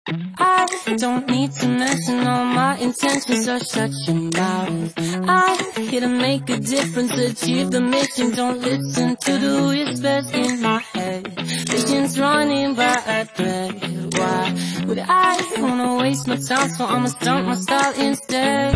I don't need to mention all my intentions, or shut your mouth. I'm here to make a difference, achieve the mission. Don't listen to the whispers in my head. Visions running by a thread. Why would I wanna waste my time? So I'ma stunt my style instead.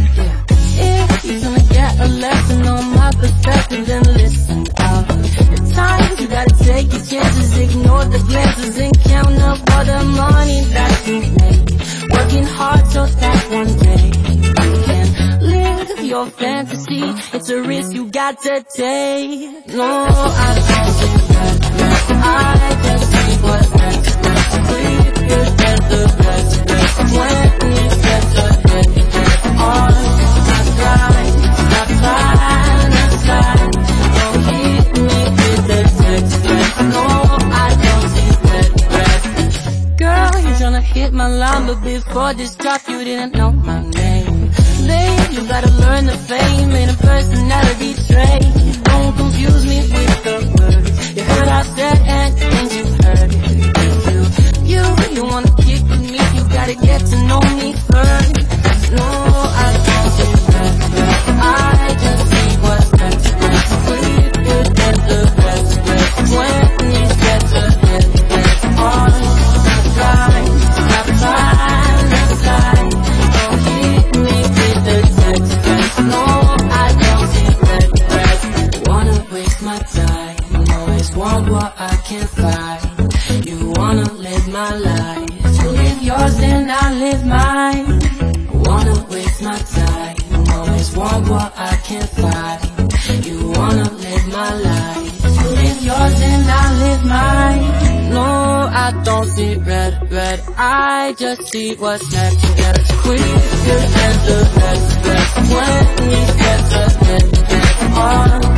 If you're gonna get a lesson on my perspective, then listen out. At times you gotta take your chances, ignore the glances, and count up all the money that you make. Working hard so that one day you can live your fantasy. It's a risk you got to take. No, I don't think that. I just see what's next. Clear as the best. When you get ahead, on my side, stop trying to slide. Don't hit me with the text. No, I don't see that. Girl, you're tryna hit my line, but before this drop, you didn't know my name. Babe, you gotta learn the fame in a personality trait. Don't confuse me with the words you heard I said and you heard it. You wanna kick with me, you gotta get to know me first. No, I don't see that. I just see what's next. Sleep good as the best. When you get ahead, on the grind, stop trying to slide. Don't hit me with the text. No, I don't see that. Wanna waste my time, always want what I can't find. You wanna live my life, you live yours and I live mine. Wanna waste my time, always want what I can't find. You wanna live my life, you live yours and I live mine. No, I don't see red, I just see what's next. Just quicker than the best. When we get ahead, on